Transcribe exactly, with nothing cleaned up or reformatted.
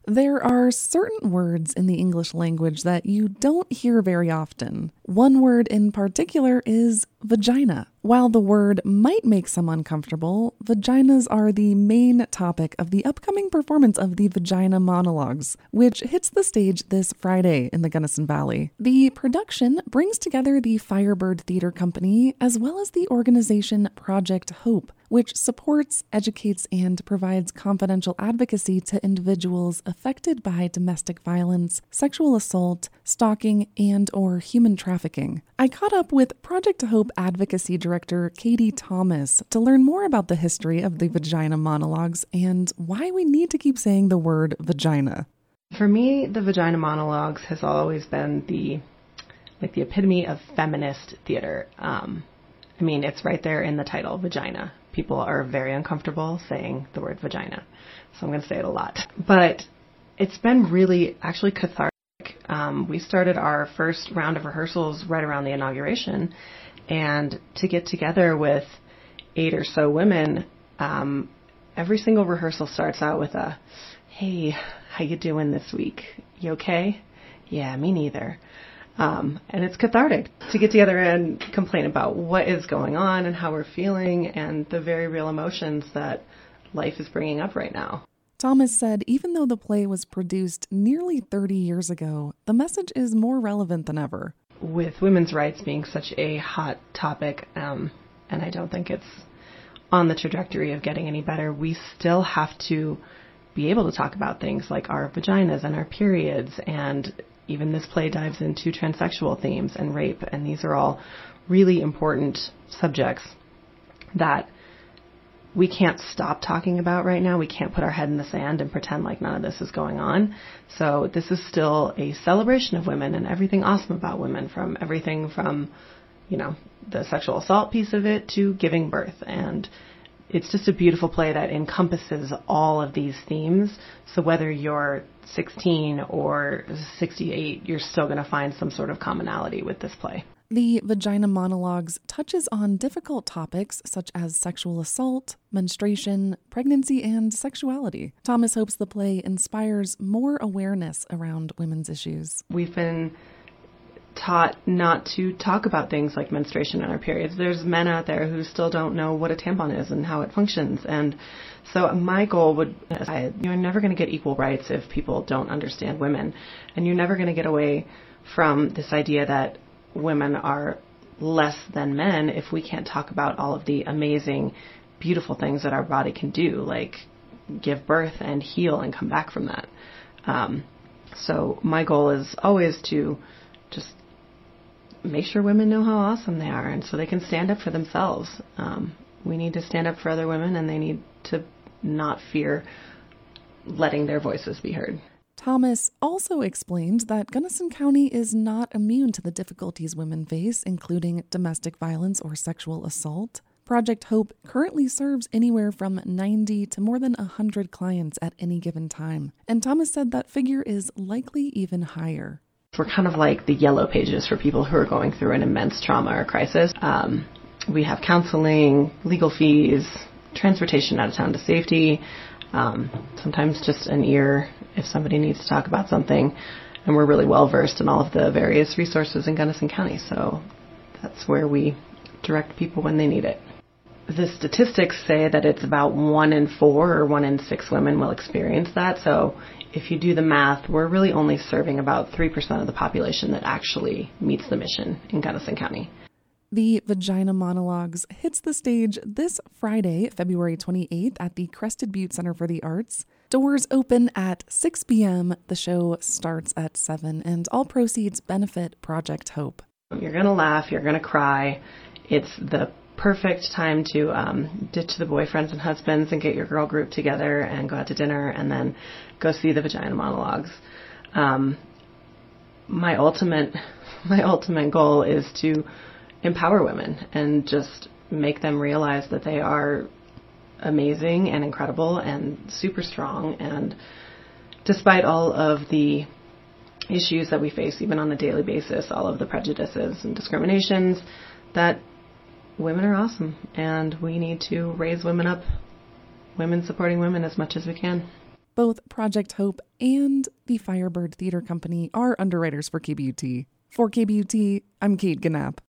There are certain words in the English language that you don't hear very often. One word in particular is vagina. While the word might make some uncomfortable, vaginas are the main topic of the upcoming performance of the Vagina Monologues, which hits the stage this Friday in the Gunnison Valley. The production brings together the Firebird Theater Company as well as the organization Project Hope, which supports, educates, and provides confidential advocacy to individuals affected by domestic violence, sexual assault, stalking, and or human trafficking. I caught up with Project Hope Advocacy Director Katie Thomas to learn more about the history of the Vagina Monologues and why we need to keep saying the word vagina. For me, the Vagina Monologues has always been the like the epitome of feminist theater. Um, I mean, it's right there in the title, vagina. People are very uncomfortable saying the word vagina, so I'm going to say it a lot. But it's been really actually cathartic. Um, we started our first round of rehearsals right around the inauguration, and to get together with eight or so women, um, every single rehearsal starts out with a, "Hey, how you doing this week? You okay?" "Yeah, me neither." Um, and it's cathartic to get together and complain about what is going on and how we're feeling and the very real emotions that life is bringing up right now. Thomas said even though the play was produced nearly thirty years ago, the message is more relevant than ever. With women's rights being such a hot topic, um, and I don't think it's on the trajectory of getting any better, we still have to be able to talk about things like our vaginas and our periods, and even this play dives into transsexual themes and rape, and these are all really important subjects that we can't stop talking about right now. We can't put our head in the sand and pretend like none of this is going on. So this is still a celebration of women and everything awesome about women, from everything from, you know, the sexual assault piece of it to giving birth. And it's just a beautiful play that encompasses all of these themes. So whether you're sixteen or sixty-eight, you're still going to find some sort of commonality with this play. The Vagina Monologues touches on difficult topics such as sexual assault, menstruation, pregnancy, and sexuality. Thomas hopes the play inspires more awareness around women's issues. We've been taught not to talk about things like menstruation and our periods. There's men out there who still don't know what a tampon is and how it functions. And so my goal would, you're never going to get equal rights if people don't understand women. And you're never going to get away from this idea that women are less than men if we can't talk about all of the amazing, beautiful things that our body can do, like give birth and heal and come back from that. Um, so my goal is always to just make sure women know how awesome they are, and so they can stand up for themselves. Um, we need to stand up for other women, and they need to not fear letting their voices be heard. Thomas also explained that Gunnison County is not immune to the difficulties women face, including domestic violence or sexual assault. Project Hope currently serves anywhere from ninety to more than one hundred clients at any given time, and Thomas said that figure is likely even higher. We're kind of like the yellow pages for people who are going through an immense trauma or crisis. Um, we have counseling, legal fees, transportation out of town to safety, um, sometimes just an ear if somebody needs to talk about something. And we're really well versed in all of the various resources in Gunnison County, so that's where we direct people when they need it. The statistics say that it's about one in four or one in six women will experience that. So if you do the math, we're really only serving about three percent of the population that actually meets the mission in Gunnison County. The Vagina Monologues hits the stage this Friday, February twenty-eighth at the Crested Butte Center for the Arts. Doors open at six p.m. The show starts at seven, and all proceeds benefit Project Hope. You're going to laugh. You're going to cry. It's the perfect time to um, ditch the boyfriends and husbands and get your girl group together and go out to dinner and then go see the Vagina Monologues. Um, my ultimate, my ultimate goal is to empower women and just make them realize that they are amazing and incredible and super strong. And despite all of the issues that we face, even on a daily basis, all of the prejudices and discriminations, that women are awesome, and we need to raise women up, women supporting women as much as we can. Both Project Hope and the Firebird Theater Company are underwriters for K B U T. For K B U T, I'm Kate Gannap.